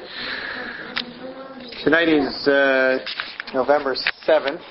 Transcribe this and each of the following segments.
Tonight is November 7th,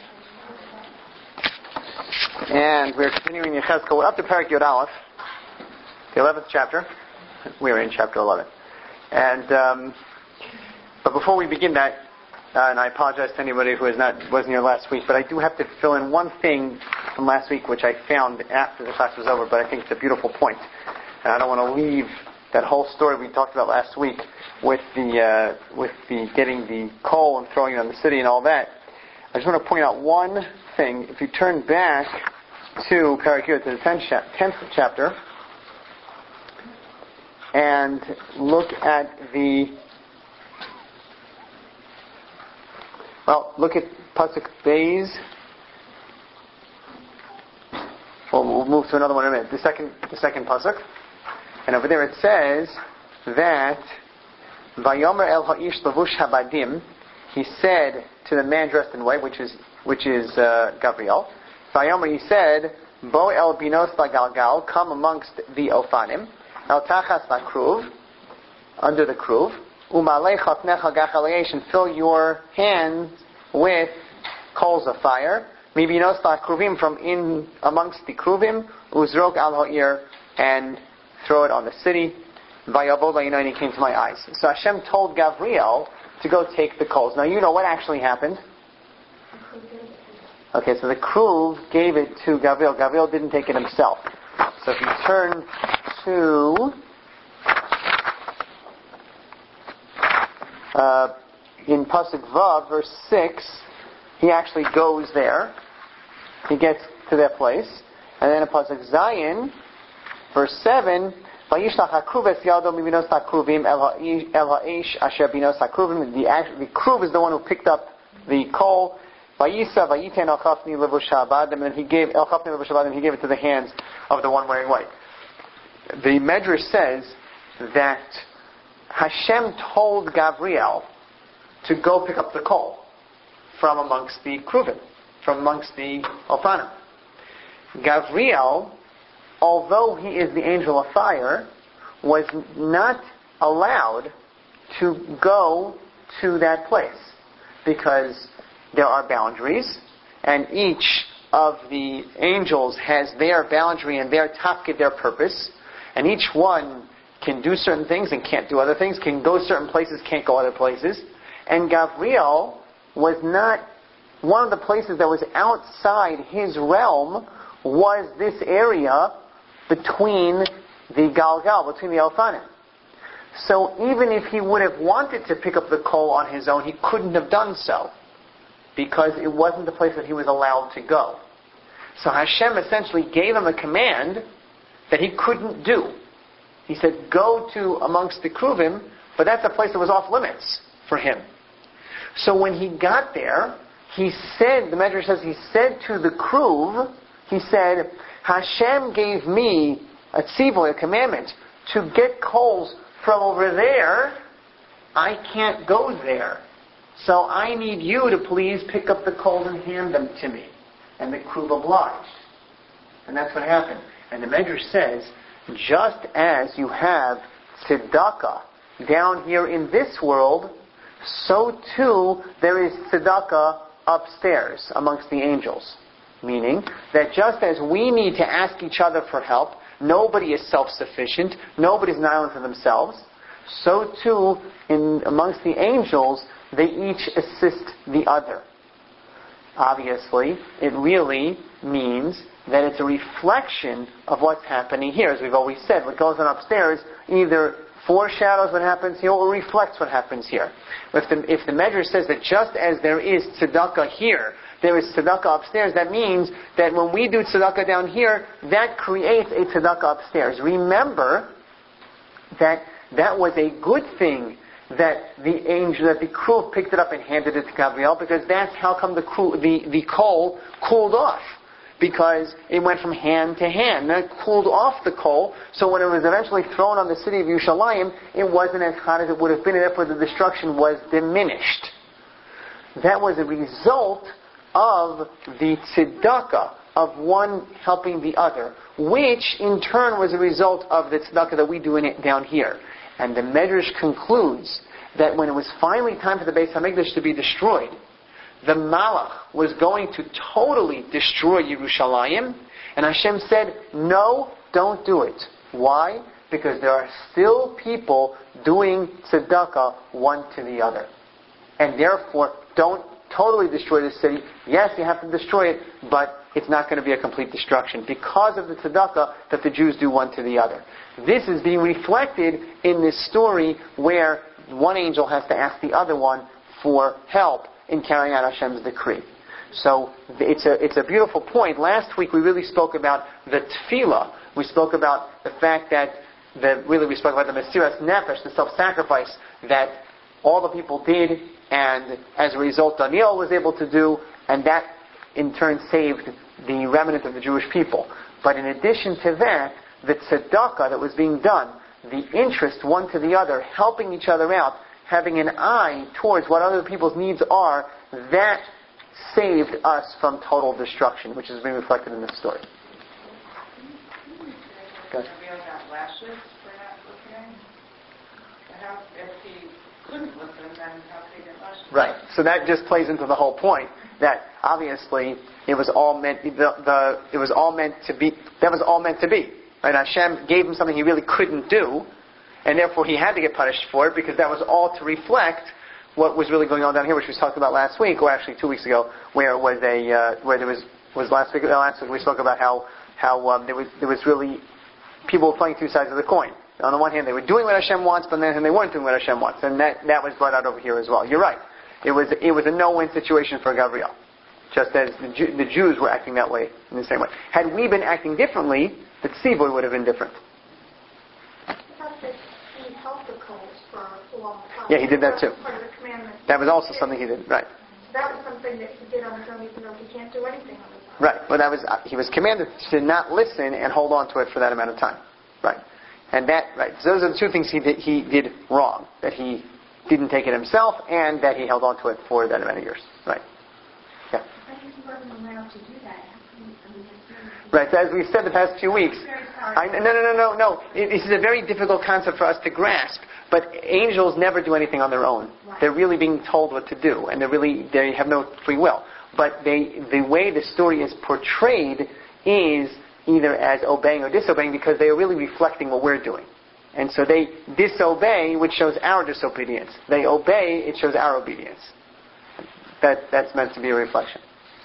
and we're continuing Yechezkel. We're up to Perek Yod Aleph, the 11th chapter. We're in chapter 11. And but before we begin that, and I apologize to anybody who wasn't here last week, but I do have to fill in one thing from last week, which I found after the class was over, but I think it's a beautiful point. And I don't want to leave that whole story we talked about last week with the getting the coal and throwing it on the city and all that. I just want to point out one thing. If you turn back to Perek Yod, to the 10th chapter, and look at look at Pasuk Beis. Well, we'll move to another one in a minute. The second Pasuk. And over there it says that Vayomer el ha'ish lavush habadim, he said to the man dressed in white, which is Gabriel. Vayomer, he said, Bo el binos lagalgal, come amongst the ofanim, el tachas lakruv, under the kruv, umalei chafnecha gachaleyesh, and fill your hands with coals of fire, mibinos lakruvim, from in amongst the kruvim, uzrok al ha'ir, and throw it on the city. Vayavod la'inai, and he came to my eyes. So Hashem told Gabriel to go take the coals. Now you know what actually happened. Okay, so the Kruv gave it to Gabriel. Gabriel didn't take it himself. So if you turn to in Pasuk Vav, verse 6, he actually goes there. He gets to that place. And then in Pasuk Zayin, verse 7, Vayishlach hakruv es yado mibinos hakruvim el ha'ish asher binos hakruvim. The kruv is the one who picked up the coal. Vayisa vayiten el chafni levush habadim, and he gave el chafni levush habadim. He gave it to the hands of the one wearing white. The Medrash says that Hashem told Gabriel to go pick up the coal from amongst the kruvim, from amongst the ofanim. Gabriel, although he is the angel of fire, was not allowed to go to that place because there are boundaries, and each of the angels has their boundary and their tafkid, their purpose, and each one can do certain things and can't do other things, can go certain places, can't go other places. And Gabriel was not, one of the places that was outside his realm was this area between the Galgal, between the Elfanim. So even if he would have wanted to pick up the coal on his own, he couldn't have done so, because it wasn't the place that he was allowed to go. So Hashem essentially gave him a command that he couldn't do. He said, go to amongst the Kruvim, but that's a place that was off limits for him. So when he got there, he said, the Medrash says, he said to the Kruv, he said, Hashem gave me a tzivui, a commandment, to get coals from over there. I can't go there. So I need you to please pick up the coals and hand them to me. And the Kruv obliged. And that's what happened. And the Medrash says, just as you have tzedakah down here in this world, so too there is tzedakah upstairs amongst the angels. Meaning that just as we need to ask each other for help, nobody is self-sufficient, nobody's an island for themselves, so too amongst the angels, they each assist the other. Obviously, it really means that it's a reflection of what's happening here. As we've always said, what goes on upstairs either foreshadows what happens here or reflects what happens here. If the Medrash says that just as there is tzedakah here, there is tzedakah upstairs, that means that when we do tzedakah down here, that creates a tzedakah upstairs. Remember that was a good thing that the Kruv picked it up and handed it to Gabriel, because that's how come the coal cooled off. Because it went from hand to hand. Then it cooled off the coal, so when it was eventually thrown on the city of Yerushalayim, it wasn't as hot as it would have been, and therefore the destruction was diminished. That was a result of the tzedakah, of one helping the other, which in turn was a result of the tzedakah that we do down here. And the Medrash concludes that when it was finally time for the Beis HaMikdash to be destroyed, the Malach was going to totally destroy Yerushalayim, and Hashem said, no, don't do it. Why? Because there are still people doing tzedakah one to the other. And therefore, don't totally destroy the city. Yes, you have to destroy it, but it's not going to be a complete destruction because of the tzedakah that the Jews do one to the other. This is being reflected in this story where one angel has to ask the other one for help in carrying out Hashem's decree. So it's a beautiful point. Last week we really spoke about the tefillah. We spoke about the fact that we spoke about the Mesiras Nefesh, the self-sacrifice that all the people did, and as a result Daniel was able to do, and that in turn saved the remnant of the Jewish people. But in addition to that, the tzedakah that was being done, the interest one to the other, helping each other out, having an eye towards what other people's needs are, that saved us from total destruction, which is being reflected in this story. Good. Right. So that just plays into the whole point that obviously it was all meant. It was all meant to be. That was all meant to be. Right? Hashem gave him something he really couldn't do, and therefore he had to get punished for it because that was all to reflect what was really going on down here, which we talked about last week, or actually 2 weeks ago, where it was where there was last week. Last week we spoke about how there was really people playing two sides of the coin. On the one hand, they were doing what Hashem wants, but on the other hand, they weren't doing what Hashem wants, and that was brought out over here as well. You're right. It was a no-win situation for Gabriel, just as the Jews were acting that way in the same way. Had we been acting differently, the Tzivoy would have been different. He held the coals for a long time. Yeah, he did that too. Part of the commandment. That was also something he did, right? That was something that he did on his own, even though he can't do anything on his own. Right, but he was commanded to not listen and hold on to it for that amount of time, right? And so those are the two things he did wrong. That he didn't take it himself, and that he held on to it for that amount of years. Right. Yeah. But he wasn't allowed to do that. Right. So as we've said the past few weeks. No. This is a very difficult concept for us to grasp. But angels never do anything on their own. Right. They're really being told what to do, and they have no free will. But the way the story is portrayed is either as obeying or disobeying, because they are really reflecting what we're doing. And so they disobey, which shows our disobedience. They obey, it shows our obedience. That's meant to be a reflection.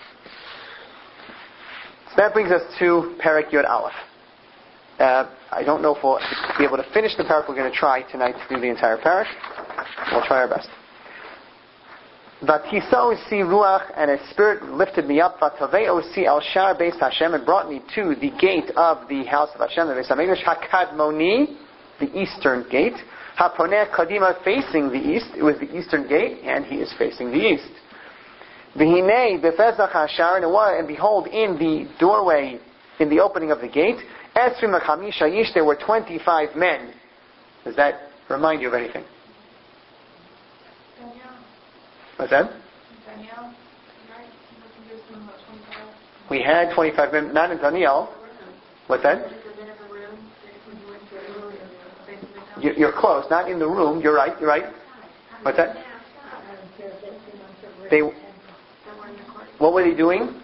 So that brings us to Perek Yud Aleph. I don't know if we'll be able to finish the Perek. We're going to try tonight to do the entire Perek. We'll try our best. Vatiso si ruach, and a spirit lifted me up. Vataveo si el shar beis Hashem, and brought me to the gate of the house of Hashem, the Beis HaMikdash, hakadmoni, the eastern gate. Haponeh kadima, facing the east. It was the eastern gate, and he is facing the east. V'hinei befezach hashar, and behold, in the doorway, in the opening of the gate, esrim chamisha yish, there were 25 men. Does that remind you of anything? What's that? We had 25 men, not in Daniel. What's that? You're close, not in the room. You're right. What's that? What were they doing?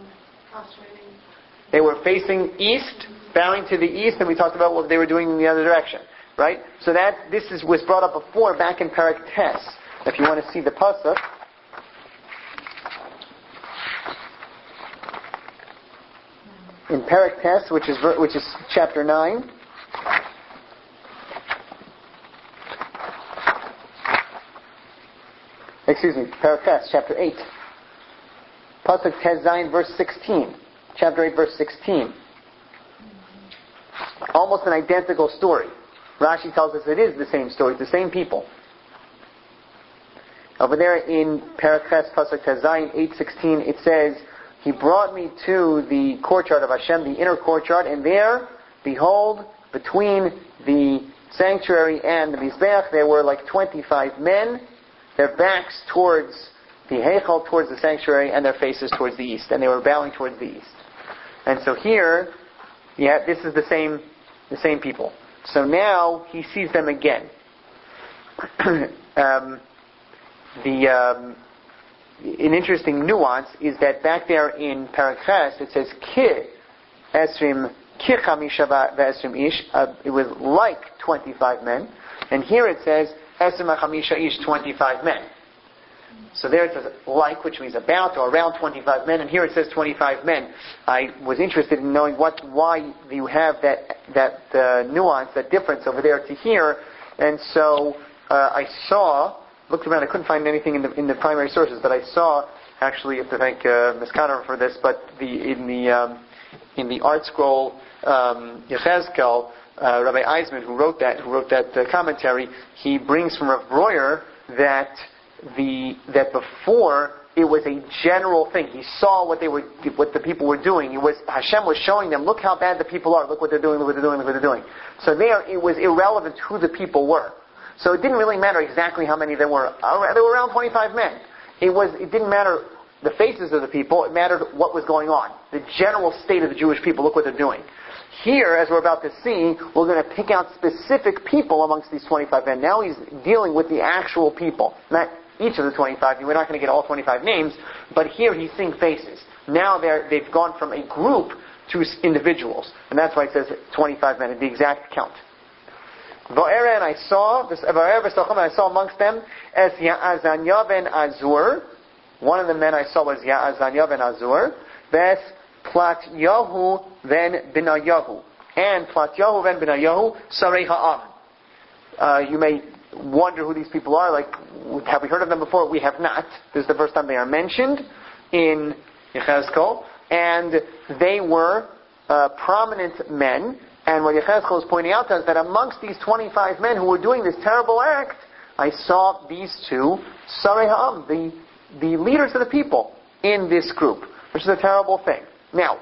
They were facing east, bowing to the east, and we talked about what they were doing in the other direction. Right? So this was brought up before, back in Perek Tes. If you want to see the pasuk, in Perek Tes, which is chapter 9. Excuse me, Perek Tes, chapter 8. Pasuk Tes Zayin, verse 16. Chapter 8, verse 16. Almost an identical story. Rashi tells us it is the same story, it's the same people. Over there in Perek Tes, Pasuk Tes Zayin, 8:16, it says, he brought me to the courtyard of Hashem, the inner courtyard, and there, behold, between the sanctuary and the Mizbeach, there were like 25 men, their backs towards the Heichal, towards the sanctuary, and their faces towards the east, and they were bowing towards the east. And so here, this is the same people. So now he sees them again. An interesting nuance is that back there in Perek Ches it says ki esrim ki chamisha ve'esrim ish. It was like 25 men, and here it says esrim chamisha ish, 25 men. So there it says like, which means about or around 25 men, and here it says 25 men. I was interested in knowing why you have that nuance, that difference over there to here, and so I looked around. I couldn't find anything in the primary sources, but I saw actually, I have to thank Ms. Conner for this, but in the Art Scroll Yechezkel, Rabbi Eisman, who wrote that commentary, he brings from Rav Breuer that before it was a general thing. He saw what the people were doing. Hashem was showing them, look how bad the people are. Look what they're doing. Look what they're doing. Look what they're doing. So there, it was irrelevant who the people were. So it didn't really matter exactly how many there were. There were around 25 men. It didn't matter the faces of the people. It mattered what was going on. The general state of the Jewish people. Look what they're doing. Here, as we're about to see, we're going to pick out specific people amongst these 25 men. Now he's dealing with the actual people, not each of the 25. We're not going to get all 25 names, but here he's seeing faces. Now they've gone from a group to individuals, and that's why it says 25 men, the exact count. Va'era, and I saw amongst them as Ya'azanya ben Azur. One of the men I saw was Ya'azanya ben Azur. Ves Platyahu ben Binayahu. And Platyahu ben Binayahu, Sarei Ha'am. You may wonder who these people are. Like, have we heard of them before? We have not. This is the first time they are mentioned in Yechezkel. And they were prominent men. And what Yechezkel is pointing out to us, that amongst these 25 men who were doing this terrible act, I saw these two, Sarei Ha'am, the leaders of the people in this group, which is a terrible thing. Now,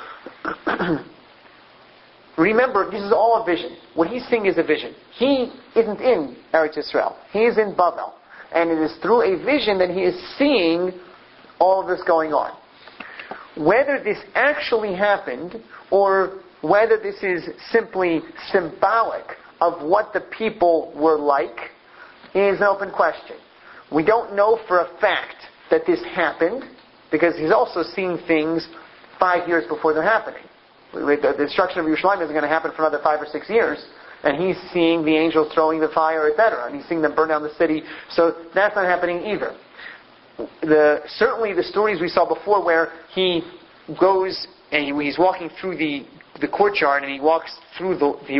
remember, this is all a vision. What he's seeing is a vision. He isn't in Eretz Yisrael. He is in Bavel. And it is through a vision that he is seeing all of this going on. Whether this actually happened, or whether this is simply symbolic of what the people were like, is an open question. We don't know for a fact that this happened, because he's also seeing things 5 years before they're happening. The destruction of Yerushalayim isn't going to happen for another 5 or 6 years, and he's seeing the angels throwing the fire, etc., and he's seeing them burn down the city, so that's not happening either. Certainly the stories we saw before where he goes and he's walking through the courtyard, and he walks through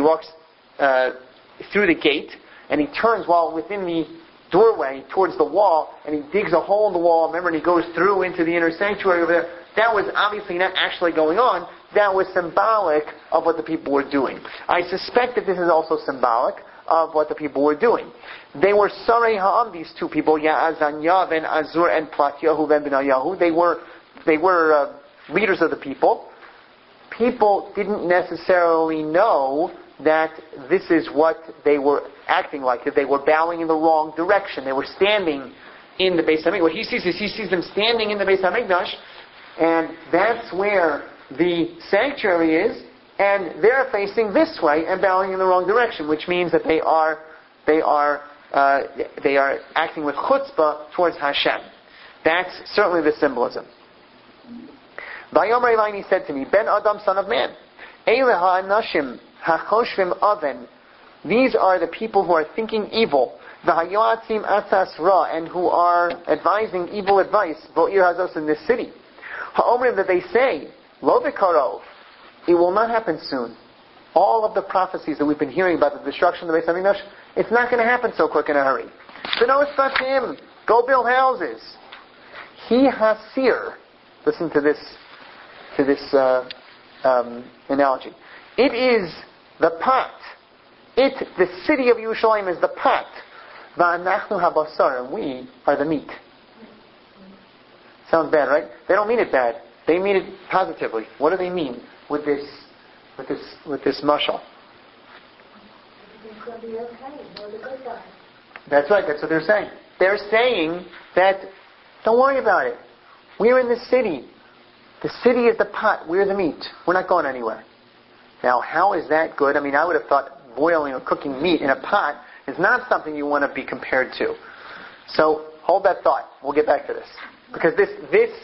the gate, and he turns while within the doorway towards the wall, and he digs a hole in the wall, remember, and he goes through into the inner sanctuary over there. That was obviously not actually going on. That was symbolic of what the people were doing. I suspect that this is also symbolic of what the people were doing. They were Sarei Ha'am, these two people, Ya'azanya ben Azur and Platyahu ben Binayahu. They were leaders of the people. People didn't necessarily know that this is what they were acting like, that they were bowing in the wrong direction. They were standing in the Beis HaMikdash. What he sees is he sees them standing in the Beis HaMikdash, and that's where the sanctuary is, and they're facing this way and bowing in the wrong direction, which means that they are acting with chutzpah towards Hashem. That's certainly the symbolism. Vayomer Elaini said to me, Ben Adam, son of man, Eile ha'anashim ha'choshvim aven. These are the people who are thinking evil. V'hayoatzim atzas ra, and who are advising evil advice. Bo'ir hazos, in this city. Ha'omrim, that they say, Lo v'karov, it will not happen soon. All of the prophecies that we've been hearing about the destruction of the Beis HaMikdash, it's not going to happen so quick in a hurry. B'no esfatim, go build houses. He hasir. Listen to this analogy. It is the pot. The city of Yerushalayim is the pot. Va'anachnu habasar, and we are the meat. Sounds bad, right? They don't mean it bad. They mean it positively. What do they mean with this mashal? That's right. That's what they're saying. They're saying that don't worry about it. We're in the city. The city is the pot. We're the meat. We're not going anywhere. Now, how is that good? I mean, I would have thought boiling or cooking meat in a pot is not something you want to be compared to. So hold that thought. We'll get back to this. Because this,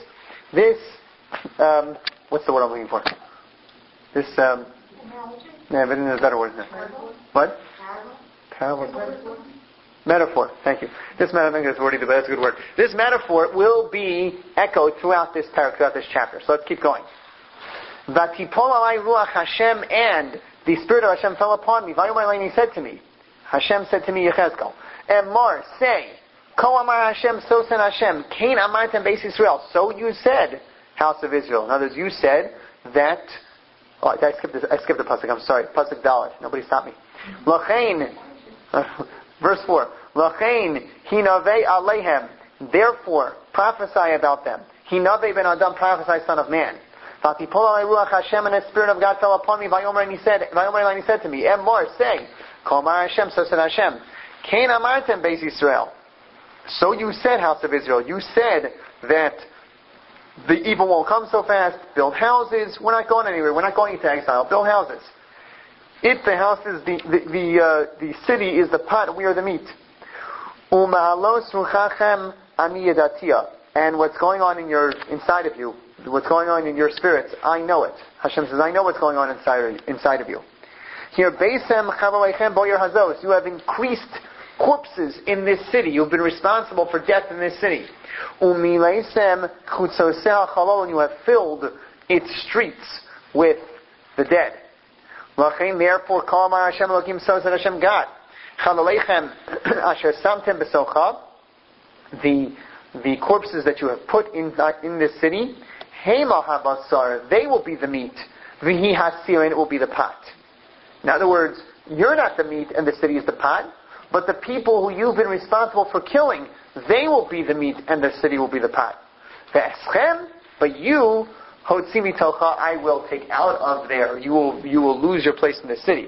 what's the word I'm looking for? This, yeah, but there's a better word than that. What? Parable. Metaphor. Thank you. This metaphor, I think is wordy, but that's a good word. This metaphor will be echoed throughout this chapter. So let's keep going. Vatipol alai ruach Hashem, and the Spirit of Hashem fell upon me. Vayomer he said to me, Hashem said to me, Yechezkel, Emor, say, Ko amar Hashem, so said Hashem, Kain amartem beis Yisrael, so you said, house of Israel. In other words, you said that, I skipped the pasuk, I'm sorry, pasuk Dalet, nobody stop me. Lachain, verse 4, Lachain hinavei alehem, therefore prophesy about them. Hinavei ben Adam, prophesy son of man. Vatipol alai ruach Hashem, and the Spirit of God fell upon me. Vayomer, and he said to me, Emor, say, Ko amar Hashem, so said Hashem, Kain amartem beis Yisrael. So you said, house of Israel, you said that the evil won't come so fast. Build houses. We're not going anywhere. We're not going into exile. Build houses. If the house is the city is the pot, we are the meat. Uma'alos ruchachem ani yedatia. And what's going on inside of you, what's going on in your spirits, I know it. Hashem says, I know what's going on inside of you. Here, Beisem Chavalechem Boyer Hazos, you have increased corpses in this city. You've been responsible for death in this city. Umileisem Chutzoseh Chalol, and you have filled its streets with the dead. Lachem, therefore, Kol Amar Hashem Elokim, so said Hashem God. Chavalechem Asher Samtem Besocha, the corpses that you have put in this city, Hema Habasar, they will be the meat. Vihi Hasir, and it will be the pot. In other words, you're not the meat and the city is the pot, but the people who you've been responsible for killing, they will be the meat and the city will be the pot. Ve'eschem, but you, Hotzimi Tocha, I will take out of there. You will lose your place in the city.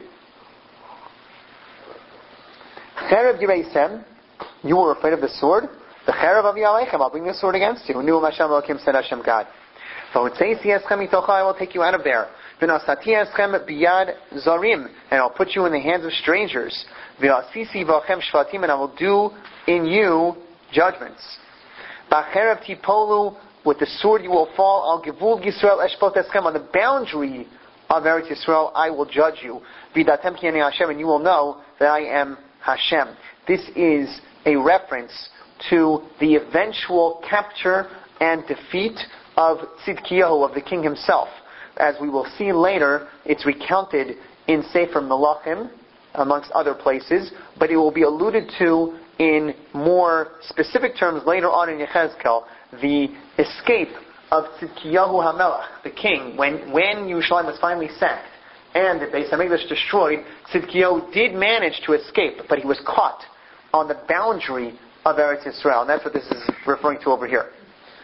Cherev Yireisem, you were afraid of the sword. The Cherev of Yaleichem, I'll bring the sword against you. Nu'um Hashem Elokim, said Hashem God. V'hotzeisi eschem mitocha, I will take you out of there. V'nasati eschem biyad zarim, and I'll put you in the hands of strangers. V'asisi v'achem shvatim, and I will do in you judgments. B'cherev tipolu, with the sword you will fall. Al gevul Yisrael eshpot eschem, on the boundary of Eretz Yisrael I will judge you. V'datem ki ani Hashem, and you will know that I am Hashem. This is a reference to the eventual capture and defeat of Tzidkiyahu, of the king himself. As we will see later, it's recounted in Sefer Melachim, amongst other places, but it will be alluded to in more specific terms later on in Yechezkel, the escape of Tzidkiyahu HaMelech, the king, when Yerushalayim was finally sacked and the Beis HaMikdash destroyed. Tzidkiyahu did manage to escape, but he was caught on the boundary of Eretz Yisrael, and that's what this is referring to over here.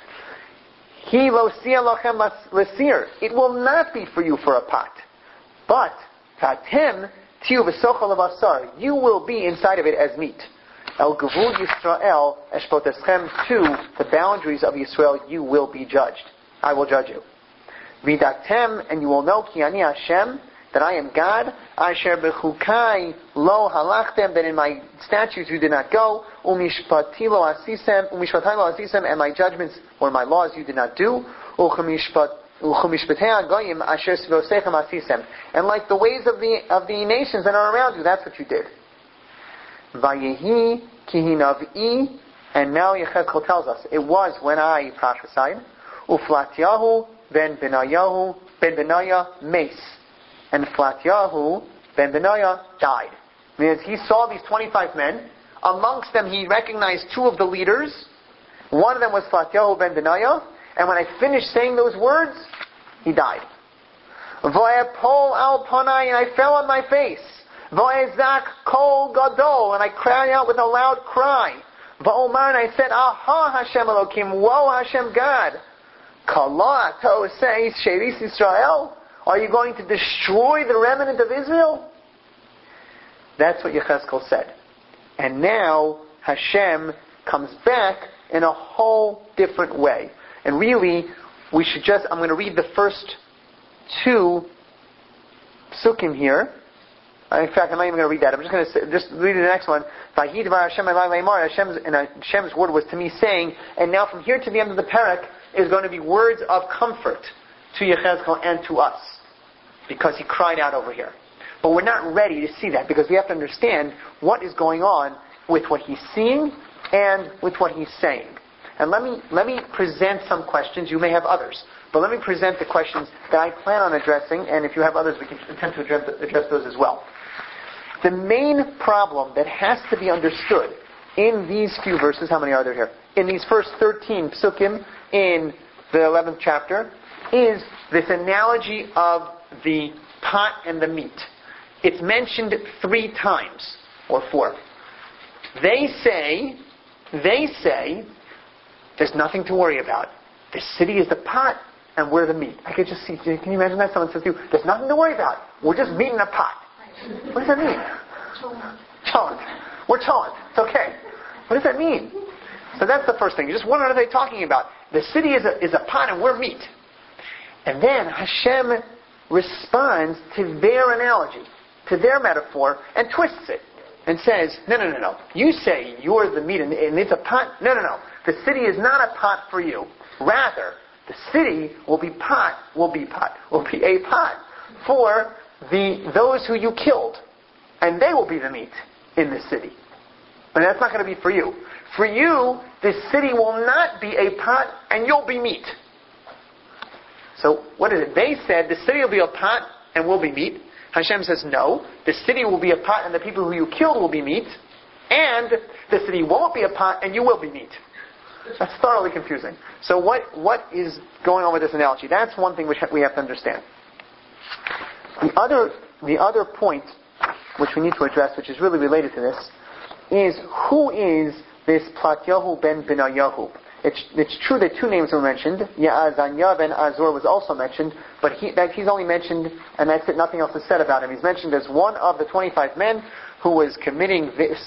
He lo sia lachem lesir. It will not be for you for a pot, but tatem tiu v'sochal avasar. You will be inside of it as meat. El gevul Yisrael eshpoteschem, to the boundaries of Yisrael you will be judged. I will judge you. V'datem, and you will know ki ani Hashem, that I am God. Asher bechukai lo halachtem, that in my statutes you did not go. Umishpati lo asisem, and my judgments or my laws you did not do. Uchumishpatei hagoyim asher svosechem asisem, and like the ways of the nations that are around you, that's what you did. Vayehi kihinavi, and now Yechezkel tells us it was when I prophesied. Uflatyahu ben Benaya mace. And Flatyahu ben Benaiah died. Because he saw these 25 men. Amongst them he recognized two of the leaders. One of them was Flatyahu ben Benaiah. And when I finished saying those words, he died. V'ayapol al panai, and I fell on my face. V'ayazak kol gadol, and I cried out with a loud cry. V'omar, and I said, Aha Hashem Elokim, woe Hashem God. Kala to say Sheris Israel. Are you going to destroy the remnant of Israel? That's what Yechezkel said. And now Hashem comes back in a whole different way. And really, I'm going to read the first two psukim here. In fact, I'm not even going to read that. I'm just going to just read the next one. Hashem's word was to me saying, and now from here to the end of the parak is going to be words of comfort to Yechezkel and to us, because he cried out over here. But we're not ready to see that, because we have to understand what is going on with what he's seeing and with what he's saying. And let me present some questions. You may have others, but let me present the questions that I plan on addressing, and if you have others, we can attempt to address those as well. The main problem that has to be understood in these few verses, how many are there here? In these first 13 psukim in the 11th chapter, is this analogy of the pot and the meat. It's mentioned 3 times, or 4. They say, there's nothing to worry about. The city is the pot, and we're the meat. I could just see, can you imagine that? Someone says to you, there's nothing to worry about. We're just meat in a pot. What does that mean? Cholent. We're cholent. It's okay. What does that mean? So that's the first thing. Just what are they talking about? The city is a pot, and we're meat. And then Hashem responds to their analogy, to their metaphor, and twists it. And says, no. You say you're the meat and it's a pot? No. The city is not a pot for you. Rather, the city will be a pot for those who you killed. And they will be the meat in the city. But that's not going to be for you. For you, the city will not be a pot and you'll be meat. So what is it? They said the city will be a pot and we'll be meat. Hashem says, no, the city will be a pot and the people who you killed will be meat, and the city won't be a pot and you will be meat. That's thoroughly confusing. So what is going on with this analogy? That's one thing which we have to understand. The other point which we need to address, which is really related to this, is who is this Platyahu ben Benayahu? It's true that 2 names were mentioned. Ya'azanya ben Azor was also mentioned, but he's only mentioned, and that's it. Nothing else is said about him. He's mentioned as one of the 25 men who were committing this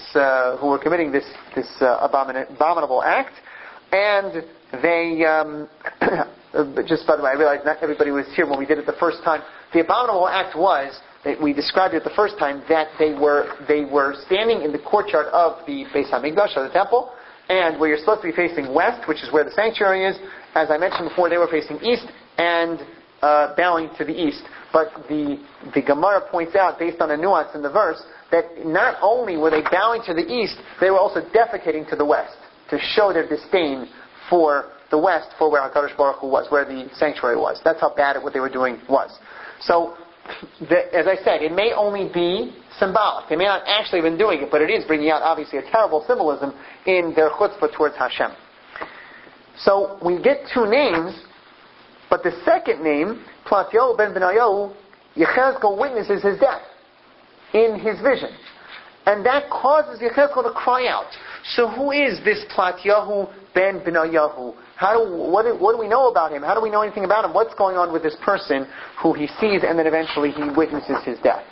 abominable act, and they. Just by the way, I realized not everybody was here when we did it the first time. The abominable act was that we described it the first time that they were standing in the courtyard of the Beis Hamikdash, of the temple. And where you're supposed to be facing west, which is where the sanctuary is, as I mentioned before, they were facing east and bowing to the east. But the Gemara points out, based on a nuance in the verse, that not only were they bowing to the east, they were also defecating to the west, to show their disdain for the west, for where HaKadosh Baruch Hu was, where the sanctuary was. That's how bad what they were doing was. So, as I said, it may only be symbolic. They may not actually have been doing it, but it is bringing out, obviously, a terrible symbolism in their chutzpah towards Hashem. So, we get 2 names, but the second name, Platyahu ben Benayahu, Yechezkel witnesses his death in his vision. And that causes Yechezkel to cry out. So who is this Platyahu ben Benayahu? What do we know about him? How do we know anything about him? What's going on with this person who he sees and then eventually he witnesses his death?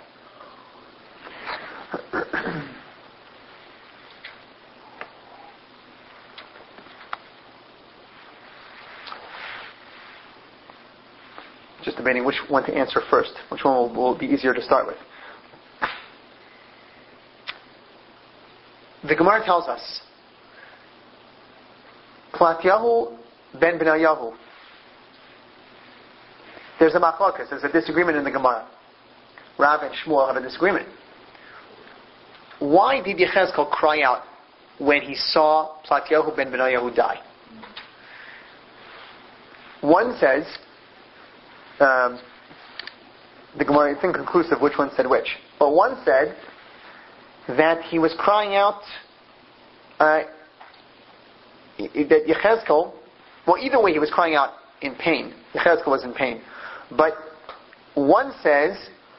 Just debating which one to answer first. Which one will be easier to start with. The Gemara tells us, Platyahu ben Benayahu. There's a machlokas, there's a disagreement in the Gemara. Rav and Shmuel have a disagreement. Why did Yechezkel cry out when he saw Platyahu ben Benayahu die? One says, the Gemara, it's inconclusive which one said which, but one said that he was crying out that Yechezkel, well, either way he was crying out in pain. Yechezkel was in pain. But one says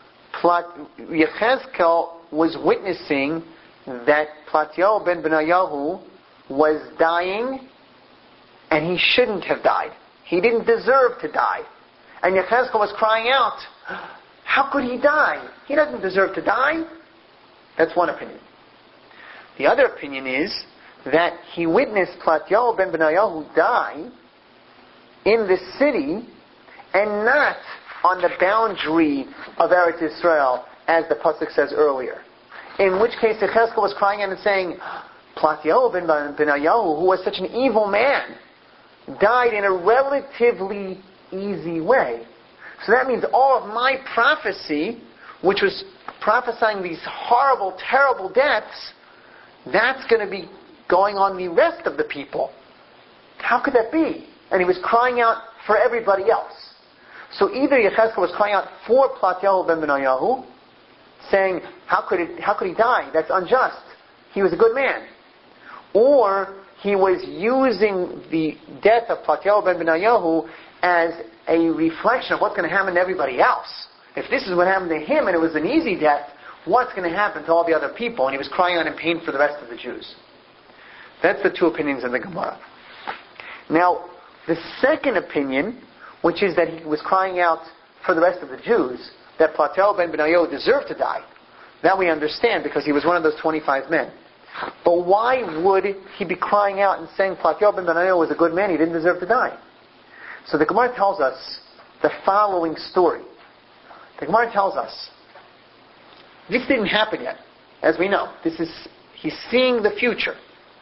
Yechezkel was witnessing that Platyahu ben Benayahu was dying and he shouldn't have died. He didn't deserve to die. And Yechezkel was crying out, how could he die? He doesn't deserve to die. That's one opinion. The other opinion is that he witnessed Platyahu ben Benayahu die in the city and not on the boundary of Eretz Israel as the pasuk says earlier. In which case Yechezkel was crying out and saying, Platyahu ben Benayahu, who was such an evil man, died in a relatively easy way. So that means all of my prophecy, which was prophesying these horrible, terrible deaths, that's going to be going on the rest of the people. How could that be? And he was crying out for everybody else. So either Yechezkel was crying out for Platyahu ben Benayahu, saying, how could he die? That's unjust. He was a good man. Or he was using the death of Platyahu ben Benayahu as a reflection of what's going to happen to everybody else. If this is what happened to him and it was an easy death, what's going to happen to all the other people? And he was crying out in pain for the rest of the Jews. That's the two opinions in the Gemara. Now, the second opinion, which is that he was crying out for the rest of the Jews, that Platyahu ben Benayahu deserved to die, that we understand because he was one of those 25 men. But why would he be crying out and saying Platyahu ben Benayahu was a good man, he didn't deserve to die? So the Gemara tells us the following story. The Gemara tells us, this didn't happen yet, as we know. He's seeing the future.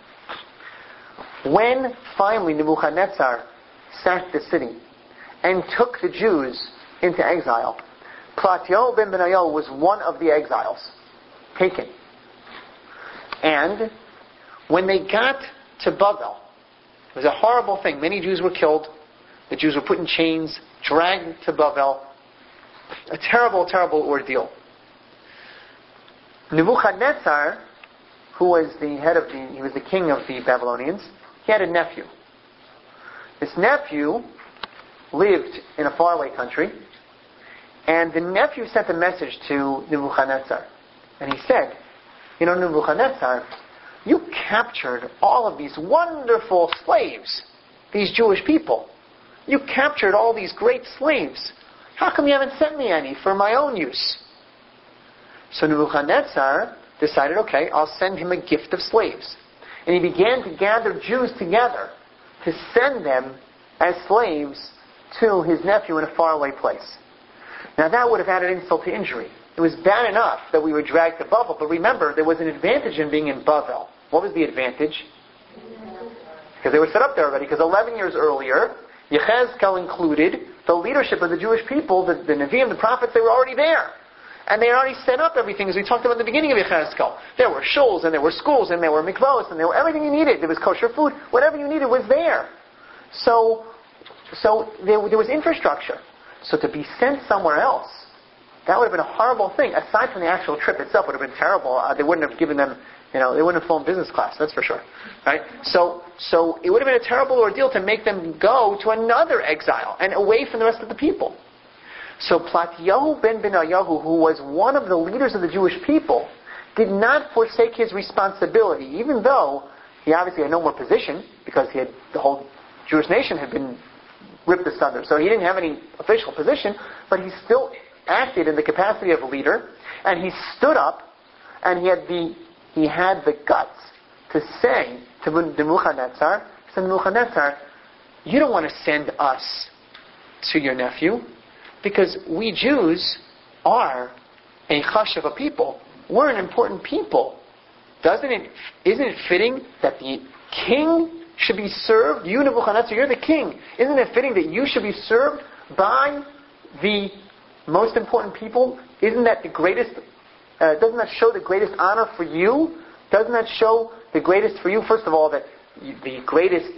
When finally Nebuchadnezzar sacked the city and took the Jews into exile, Platyahu ben Benayahu was one of the exiles taken. And when they got to Bavel, it was a horrible thing. Many Jews were killed. The Jews were put in chains, dragged to Bavel. A terrible, terrible ordeal. Nebuchadnezzar, who was he was the king of the Babylonians, he had a nephew. This nephew lived in a faraway country, and the nephew sent a message to Nebuchadnezzar. And he said, Nebuchadnezzar, you captured all of these wonderful slaves, these Jewish people. You captured all these great slaves. How come you haven't sent me any for my own use? So Nebuchadnezzar decided, okay, I'll send him a gift of slaves. And he began to gather Jews together to send them as slaves to his nephew in a faraway place. Now that would have added insult to injury. It was bad enough that we were dragged to Bavel, but remember, there was an advantage in being in Bavel. What was the advantage? Because they were set up there already, because 11 years earlier, Yechezkel included the leadership of the Jewish people, the Nevi'im, the prophets, they were already there. And they had already set up everything, as we talked about at the beginning of Yechezkel. There were shuls, and there were schools, and there were mikvahs, and there were everything you needed. There was kosher food. Whatever you needed was there. So there was infrastructure. So to be sent somewhere else, that would have been a horrible thing. Aside from the actual trip itself, would have been terrible. They wouldn't have given them, they wouldn't have flown business class, that's for sure. Right? So it would have been a terrible ordeal to make them go to another exile and away from the rest of the people. So Platyahu ben Benayahu, who was one of the leaders of the Jewish people, did not forsake his responsibility, even though he obviously had no more position, because the whole Jewish nation had been ripped asunder. So he didn't have any official position, but he still acted in the capacity of a leader, and he stood up, and he had the guts to say to Nebuchadnezzar, you don't want to send us to your nephew, because we Jews are a chashuv people. We're an important people. Isn't it fitting that the king should be served? You, Nebuchadnezzar, you're the king. Isn't it fitting that you should be served by the most important people? Isn't that the greatest? Doesn't that show the greatest honor for you? Doesn't that show the greatest for you? First of all, that the greatest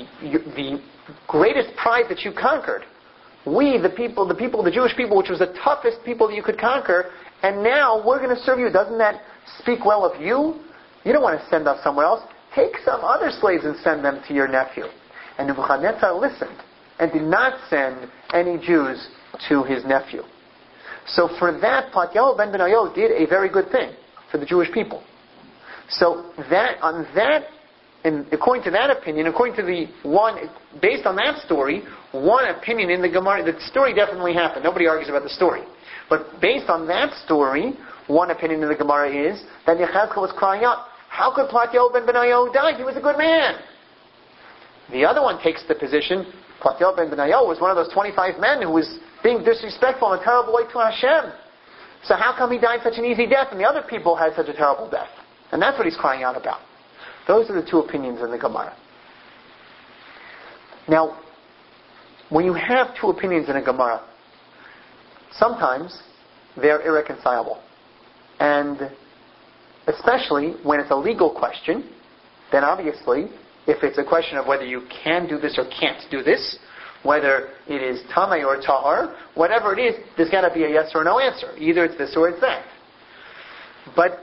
pride that you conquered. We, the Jewish people, which was the toughest people that you could conquer, and now we're going to serve you. Doesn't that speak well of you? You don't want to send us somewhere else. Take some other slaves and send them to your nephew. And Nebuchadnezzar listened and did not send any Jews to his nephew. So for that, Platyahu ben Benayahu did a very good thing for the Jewish people. So and according to that opinion, according to the one, based on that story, one opinion in the Gemara, the story definitely happened. Nobody argues about the story. But based on that story, one opinion in the Gemara is that Yechezkel was crying out, how could Platyahu ben Benayahu die? He was a good man. The other one takes the position, Platyahu ben Benayahu was one of those 25 men who was being disrespectful in a terrible way to Hashem. So how come he died such an easy death and the other people had such a terrible death? And that's what he's crying out about. Those are the two opinions in the Gemara. Now, when you have two opinions in a Gemara, sometimes they're irreconcilable. And especially when it's a legal question, then obviously, if it's a question of whether you can do this or can't do this, whether it is tamei or tahar, whatever it is, there's got to be a yes or no answer. Either it's this or it's that. But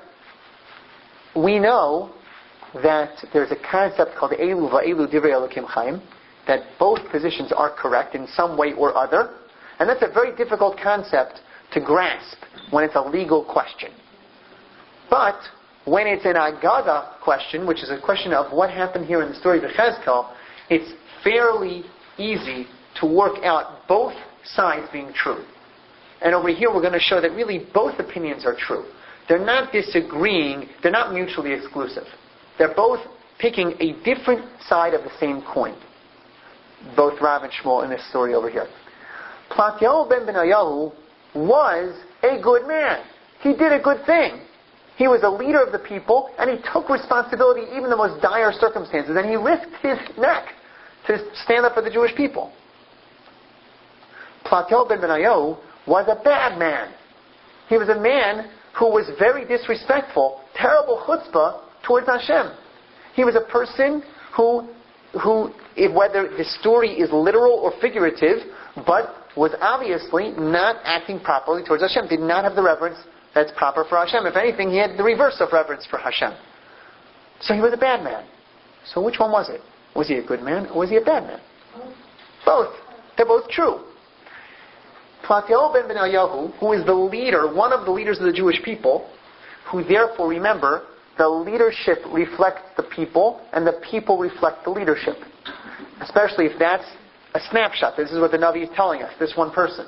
we know that there's a concept called Elu va'elu divrei Elokim Chaim, that both positions are correct in some way or other. And that's a very difficult concept to grasp when it's a legal question. But when it's an Agada question, which is a question of what happened here in the story of Yechezkel, it's fairly easy to work out both sides being true. And over here we're going to show that really both opinions are true. They're not disagreeing, they're not mutually exclusive. They're both picking a different side of the same coin. Both Rav and Shmuel in this story over here. Platyahu ben Benayahu was a good man. He did a good thing. He was a leader of the people, and he took responsibility even in the most dire circumstances, and he risked his neck to stand up for the Jewish people. Platyahu ben Benayahu was a bad man. He was a man who was very disrespectful, terrible chutzpah towards Hashem. He was a person who whether the story is literal or figurative, but was obviously not acting properly towards Hashem, did not have the reverence that's proper for Hashem. If anything, he had the reverse of reverence for Hashem. So he was a bad man. So which one was it? Was he a good man or was he a bad man? Both. They're both true. Platyahu ben Benayahu, who is the leader, one of the leaders of the Jewish people, who therefore, remember, the leadership reflects the people, and the people reflect the leadership. Especially if that's a snapshot. This is what the Navi is telling us, this one person.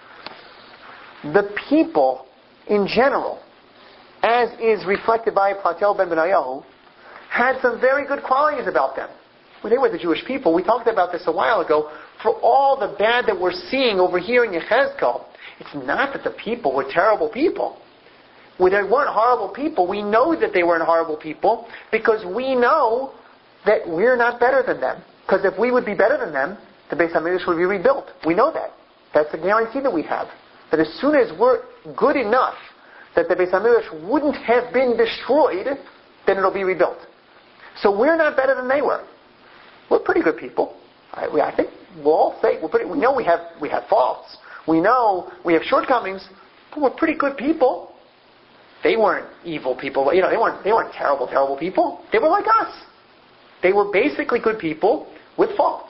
The people, in general, as is reflected by Platyahu ben Benayahu, had some very good qualities about them. When they were the Jewish people, we talked about this a while ago, for all the bad that we're seeing over here in Yechezkel, it's not that the people were terrible people. When they weren't horrible people, we know that they weren't horrible people because we know that we're not better than them. Because if we would be better than them, the Beis HaMikdash would be rebuilt. We know that. That's a guarantee that we have. That as soon as we're good enough that the Beis HaMikdash wouldn't have been destroyed, then it'll be rebuilt. So we're not better than they were. We're pretty good people. I think we'll all say we know we have faults. We know we have shortcomings, but we're pretty good people. They weren't evil people. They weren't terrible people. They were like us. They were basically good people with faults.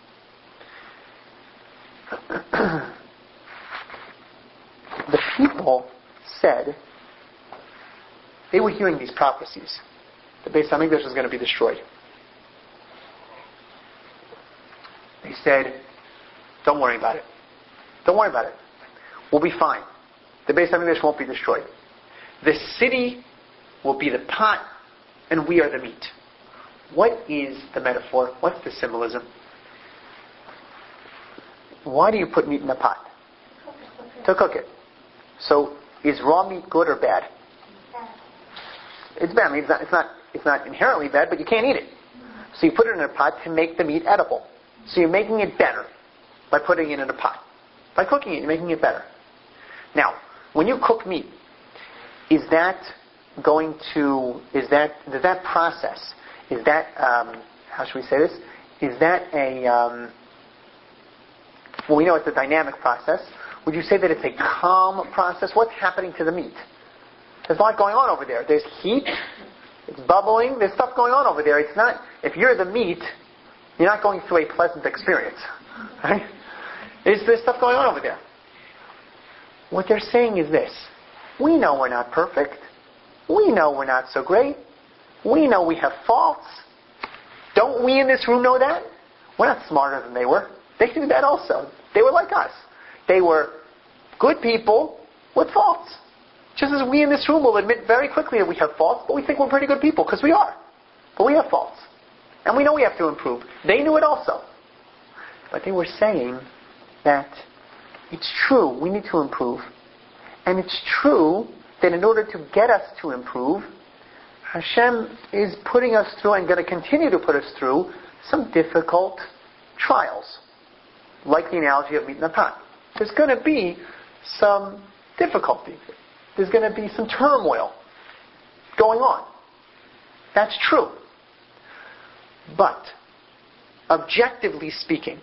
The people said, they were hearing these prophecies. The Beis HaMikdash was going to be destroyed. They said, don't worry about it. Don't worry about it. We'll be fine. The Beis HaMikdash won't be destroyed. The city will be the pot, and we are the meat. What is the metaphor? What's the symbolism? Why do you put meat in a pot? To cook it. So, is raw meat good or bad? It's bad. I mean, it's not inherently bad, but you can't eat it. So you put it in a pot to make the meat edible. So you're making it better by putting it in a pot. By cooking it, you're making it better. Now, when you cook meat, does that process, how should we say this? Is that well, we know it's a dynamic process. Would you say that it's a calm process? What's happening to the meat? There's a lot going on over there. There's heat, it's bubbling, there's stuff going on over there. It's not, if you're the meat, you're not going through a pleasant experience. Right? There's stuff going on over there. What they're saying is this. We know we're not perfect. We know we're not so great. We know we have faults. Don't we in this room know that? We're not smarter than they were. They knew that also. They were like us. They were good people with faults. Just as we in this room will admit very quickly that we have faults, but we think we're pretty good people, because we are. But we have faults. And we know we have to improve. They knew it also. But they were saying that it's true, we need to improve. And it's true that in order to get us to improve, Hashem is putting us through and going to continue to put us through some difficult trials. Like the analogy of meat in a pot. There's going to be some difficulty. There's going to be some turmoil going on. That's true. But, objectively speaking,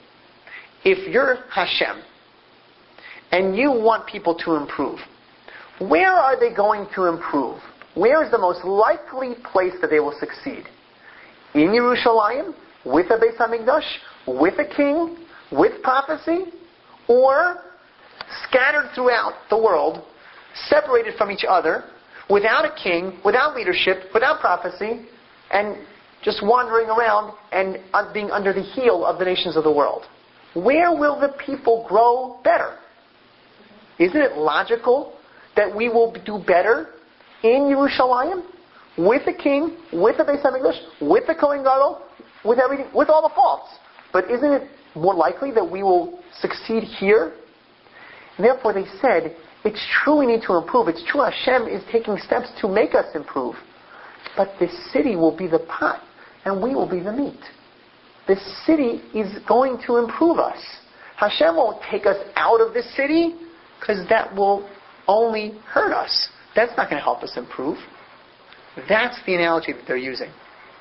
if you're Hashem and you want people to improve, where are they going to improve? Where is the most likely place that they will succeed? In Yerushalayim, with a Beis HaMikdash, with a king, with prophecy, or scattered throughout the world, separated from each other, without a king, without leadership, without prophecy, and just wandering around and being under the heel of the nations of the world? Where will the people grow better? Isn't it logical that we will do better in Yerushalayim, with the king, with the Beis HaMikdash, with the Kohen Gadol, with everything, with all the faults? But isn't it more likely that we will succeed here? And therefore they said, it's true we need to improve. It's true Hashem is taking steps to make us improve. But this city will be the pot, and we will be the meat. This city is going to improve us. Hashem won't take us out of this city, because that will only hurt us. That's not going to help us improve. That's the analogy that they're using.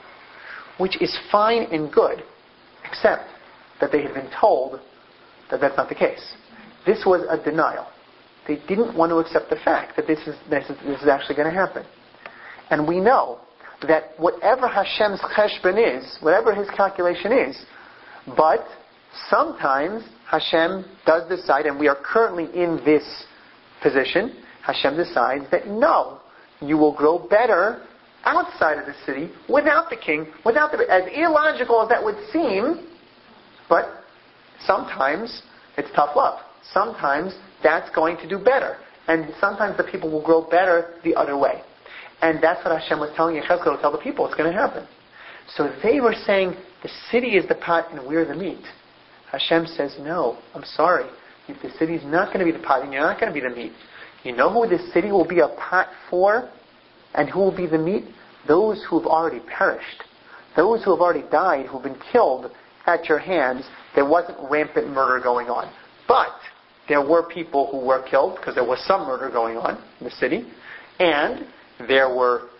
Which is fine and good, except that they had been told that that's not the case. This was a denial. They didn't want to accept the fact that this is actually going to happen. And we know that whatever Hashem's cheshbon is, whatever his calculation is, but sometimes Hashem does decide, and we are currently in this position, Hashem decides that no, you will grow better outside of the city, without the king, as illogical as that would seem, but sometimes it's tough love. Sometimes that's going to do better. And sometimes the people will grow better the other way. And that's what Hashem was telling Yechezkel to tell the people. It's going to happen. So they were saying, the city is the pot and we're the meat. Hashem says, no, I'm sorry. If the city is not going to be the pot and you're not going to be the meat. You know who this city will be a pot for? And who will be the meat? Those who have already perished. Those who have already died, who have been killed at your hands. There wasn't rampant murder going on. But there were people who were killed, because there was some murder going on in the city. And there were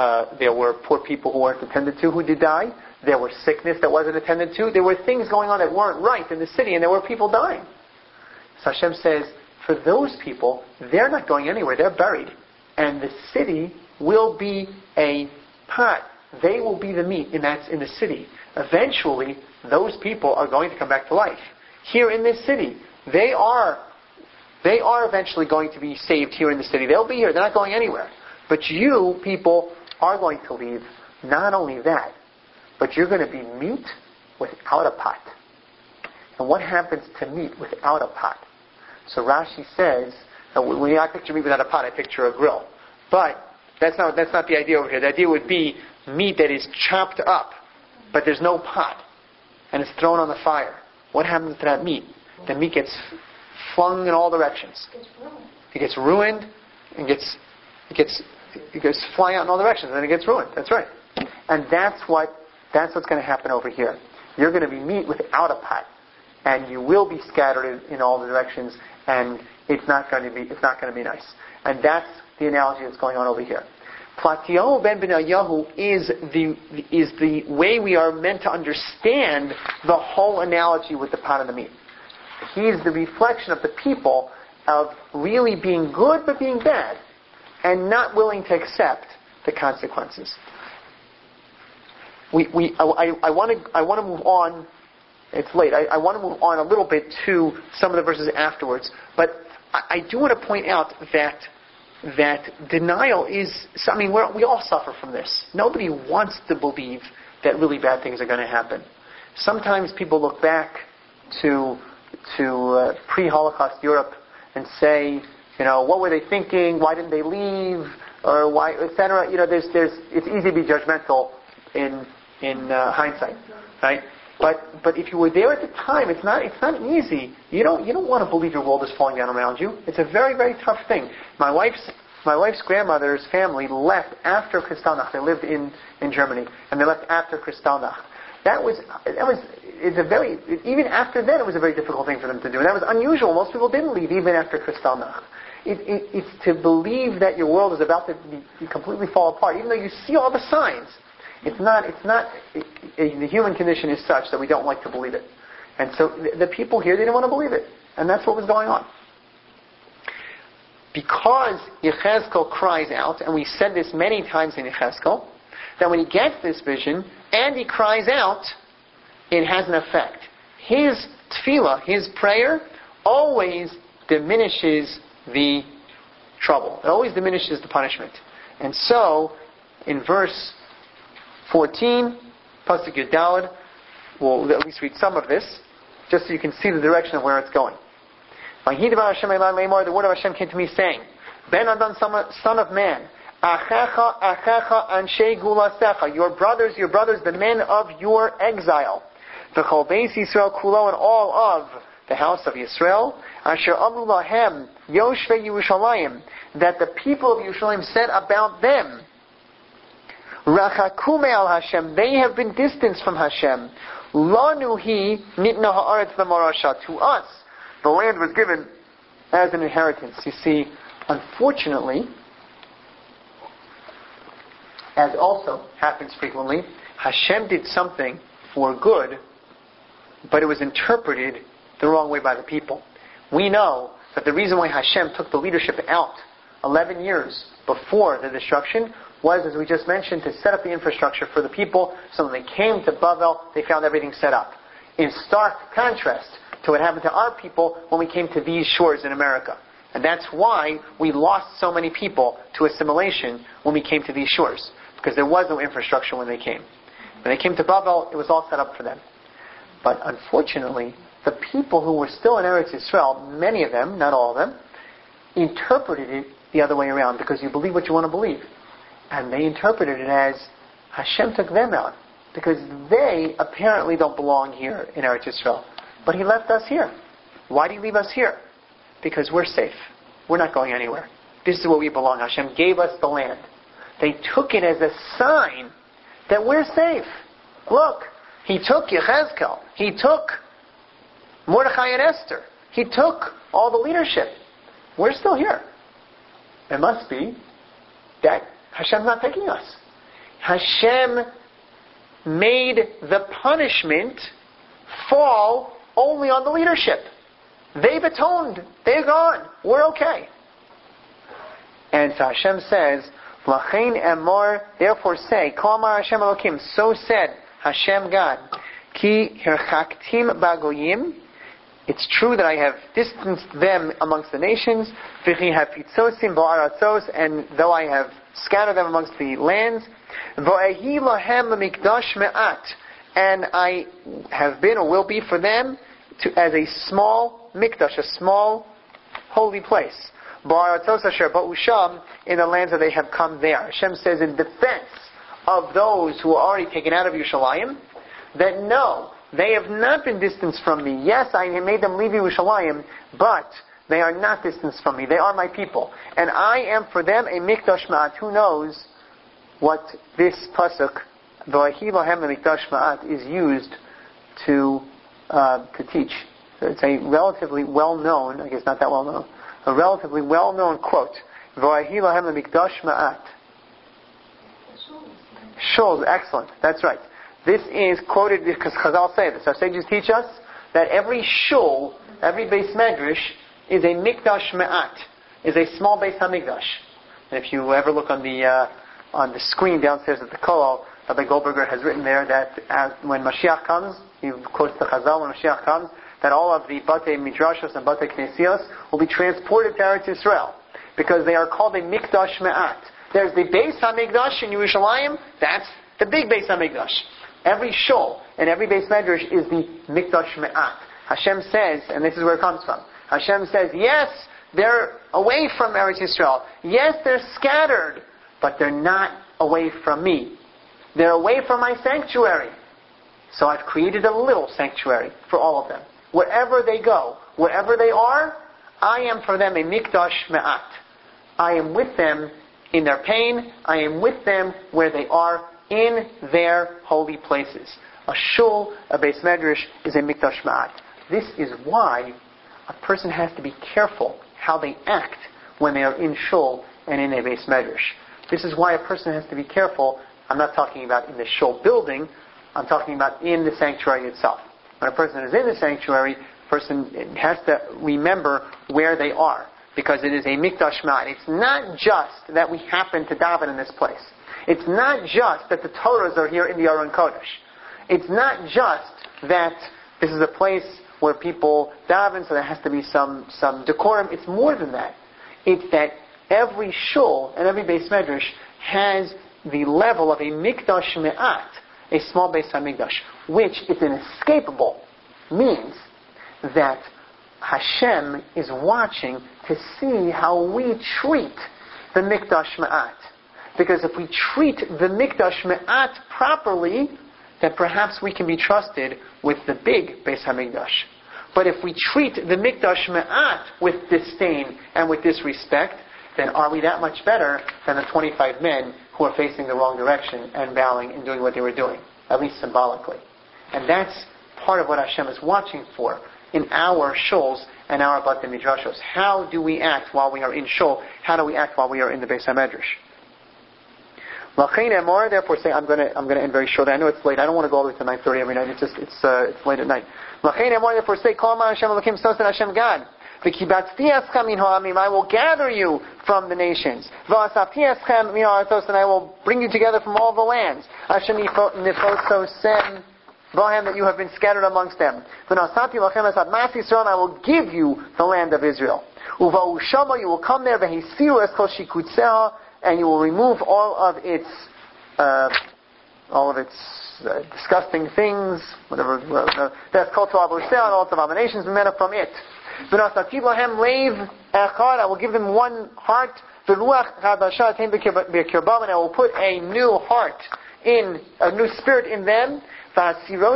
poor people who weren't attended to who did die. There was sickness that wasn't attended to. There were things going on that weren't right in the city, and there were people dying. So Hashem says, for those people, they're not going anywhere. They're buried. And the city will be a pot. They will be the meat in the city. Eventually, those people are going to come back to life. Here in this city, they are eventually going to be saved here in the city. They'll be here. They're not going anywhere. But you people are going to leave. Not only that, but you're going to be meat without a pot. And what happens to meat without a pot? So Rashi says, when I picture meat without a pot, I picture a grill. But that's not the idea over here. The idea would be meat that is chopped up, but there's no pot, and it's thrown on the fire. What happens to that meat? The meat gets flung in all directions. It gets ruined, and it gets flying out in all directions, and then it gets ruined. That's right. And that's what's going to happen over here. You're going to be meat without a pot, and you will be scattered in all the directions, and it's not going to be nice. And that's the analogy that's going on over here. Platyahu ben Benyahu is the way we are meant to understand the whole analogy with the pot and the meat. He's the reflection of the people of really being good but being bad, and not willing to accept the consequences. I want to move on. It's late. I want to move on a little bit to some of the verses afterwards, but I do want to point out that denial is. I mean, we all suffer from this. Nobody wants to believe that really bad things are going to happen. Sometimes people look back to pre-Holocaust Europe and say, what were they thinking? Why didn't they leave? Or why, etc. It's easy to be judgmental in hindsight, right? But if you were there at the time, it's not easy. You don't want to believe your world is falling down around you. It's a very, very tough thing. My wife's grandmother's family left after Kristallnacht. They lived in Germany, and they left after Kristallnacht. Even after that, it was a very difficult thing for them to do. And that was unusual. Most people didn't leave even after Kristallnacht. It's to believe that your world is about to be completely fall apart, even though you see all the signs. The human condition is such that we don't like to believe it. And so the people here, they didn't want to believe it. And that's what was going on. Because Yechezkel cries out, and we said this many times in Yechezkel, that when he gets this vision, and he cries out, it has an effect. His tefillah, his prayer, always diminishes the trouble. It always diminishes the punishment. And so, in verse 14, Pasuk Yud Daled, we'll at least read some of this, just so you can see the direction of where it's going. The word of Hashem came to me saying, Ben Adam, son of man, Achecha, Anshe Gulasecha, your brothers, the men of your exile, V'chol Beis Yisrael Kulo, and all of the house of Yisrael, Asher Amru Lahem, Yoshvei Yerushalayim, that the people of Yerushalayim said about them, Rachakume al Hashem, they have been distanced from Hashem. Lanu hi nitna haaretz v'marasha, to us the land was given as an inheritance. You see, unfortunately, as also happens frequently, Hashem did something for good, but it was interpreted the wrong way by the people. We know that the reason why Hashem took the leadership out 11 years before the destruction was, as we just mentioned, to set up the infrastructure for the people, so when they came to Bavel, they found everything set up. In stark contrast to what happened to our people when we came to these shores in America. And that's why we lost so many people to assimilation when we came to these shores, because there was no infrastructure when they came. When they came to Bavel, it was all set up for them. But unfortunately, the people who were still in Eretz Yisrael, many of them, not all of them, interpreted it the other way around, because you believe what you want to believe. And they interpreted it as Hashem took them out, because they apparently don't belong here in Eretz Yisrael. But He left us here. Why did He leave us here? Because we're safe. We're not going anywhere. This is where we belong. Hashem gave us the land. They took it as a sign that we're safe. Look, He took Yechezkel. He took Mordechai and Esther. He took all the leadership. We're still here. It must be that Hashem's not taking us. Hashem made the punishment fall only on the leadership. They've atoned. They're gone. We're okay. And so Hashem says, L'chein emor, therefore say, Kol amar Hashem Elokim, so said Hashem God, Ki hirchaktim bagoyim, it's true that I have distanced them amongst the nations, V'chi hafitzosim ba'aratzos, and though I have scattered them amongst the lands, V'ehi lahem mikdash me'at, and I have been or will be for them as a small mikdash, a small holy place. Ba'aratzos asher ba'usham, in the lands that they have come there. Hashem says in defense of those who are already taken out of Yerushalayim, that no, they have not been distanced from me. Yes, I made them leave Yerushalayim, but they are not distanced from me. They are my people. And I am for them a mikdash ma'at. Who knows what this pasuk, V'ahi lahem mikdash ma'at, is used to teach. So it's a relatively well-known, I guess not that well-known, a relatively well-known quote. V'ahi lahem mikdash ma'at. Shul, excellent. That's right. This is quoted because Chazal say this. Our sages teach us that every shul, every Beis Medrash, is a mikdash me'at, is a small Beis HaMikdash. And if you ever look on the screen downstairs at the Kollel, Rabbi Goldberger has written there that when Mashiach comes, he quotes the Chazal, when Mashiach comes, that all of the Batei Midrashos and Batei Knesios will be transported to Eretz Yisrael, because they are called a mikdash me'at. There's the Beis HaMikdash in Yerushalayim, that's the big Beis HaMikdash. Every shul and every Beis Medrash is the mikdash me'at. Hashem says, and this is where it comes from, Hashem says, yes, they're away from Eretz Yisrael. Yes, they're scattered, but they're not away from me. They're away from my sanctuary. So I've created a little sanctuary for all of them. Wherever they go, wherever they are, I am for them a mikdash me'at. I am with them in their pain. I am with them where they are in their holy places. A shul, a beis medrash, is a mikdash me'at. This is why a person has to be careful how they act when they are in shul and in a beis medrash. This is why a person has to be careful. I'm not talking about in the shul building. I'm talking about in the sanctuary itself. When a person is in the sanctuary, a person has to remember where they are, because it is a mikdash me'at. It's not just that we happen to daven in this place. It's not just that the Torahs are here in the Aron Kodesh. It's not just that this is a place where people daven, so there has to be some decorum. It's more than that. It's that every shul and every beis medrash has the level of a mikdash me'at, a small Beis HaMikdash, which is inescapable means that Hashem is watching to see how we treat the mikdash me'at. Because if we treat the mikdash me'at properly, then perhaps we can be trusted with the big Beis HaMikdash. But if we treat the mikdash me'at with disdain and with disrespect, then are we that much better than the 25 men who are facing the wrong direction and bowing and doing what they were doing, at least symbolically? And that's part of what Hashem is watching for in our shuls and our Batei Midrashos. How do we act while we are in shul? How do we act while we are in the Beis HaMedrash? Therefore, say I'm going to end very shortly. I know it's late. I don't want to go all the way to 9:30 every night. It's late at night. Therefore, say, Kol Hashem Elokim Sosen Hashem God. I will gather you from the nations. And I will bring you together from all the lands. That you have been scattered amongst them. And I will give you the land of Israel. You will come there, and you will remove all of its disgusting things, whatever. That's called to all its abominations, and men from it. I will give them one heart. And I will put a new heart a new spirit in them. And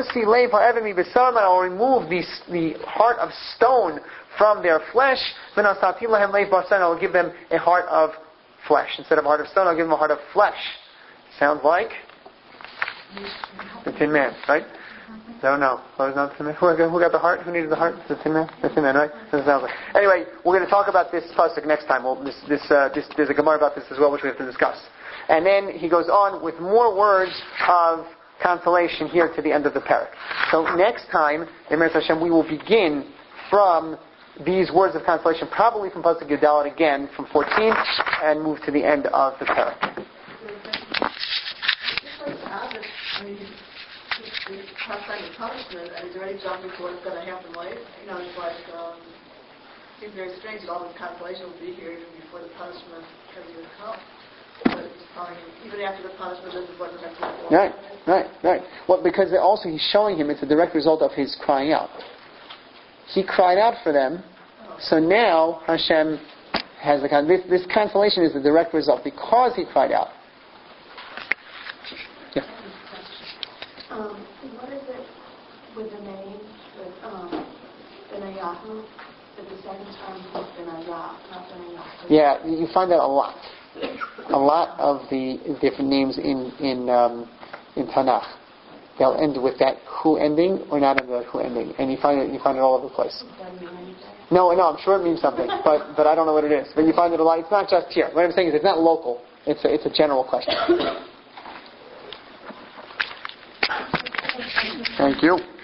I will remove the heart of stone from their flesh. And I will give them a heart of flesh. Instead of a heart of stone, I'll give them a heart of flesh. Sounds like the Tin Man, right? No. Oh, it's not the Tin Man. Who got the heart? Who needed the heart? The Tin Man? The Tin Man, right? That's what it sounds like. Anyway, we're going to talk about this pasuk next time. There's a Gemara about this as well, which we have to discuss. And then he goes on with more words of consolation here to the end of the parak. So next time, in Meretz Hashem, we will begin from these words of consolation, probably from pasuk Yudalit again, from 14, and move to the end of the parak. Talks on the punishment, and he's already jumping to what's going to happen later. It's like, seems very strange that all this consolation will be here even before the punishment has even come. But it's telling him, even after the punishment, this is what the next one will. Right. Well, because also he's showing him it's a direct result of his crying out. He cried out for them, so now Hashem has this consolation is the direct result because he cried out. What is it with the name, Benayahu, that the second term is Benayah, not Benayahu? Yeah, you find that a lot. A lot of the different names in Tanakh, they'll end with that hu ending or not end with that hu ending, and you find it all over the place. Doesn't mean anything. No, I'm sure it means something, but I don't know what it is. But you find it a lot. It's not just here. What I'm saying is it's not local. It's a general question. Thank you.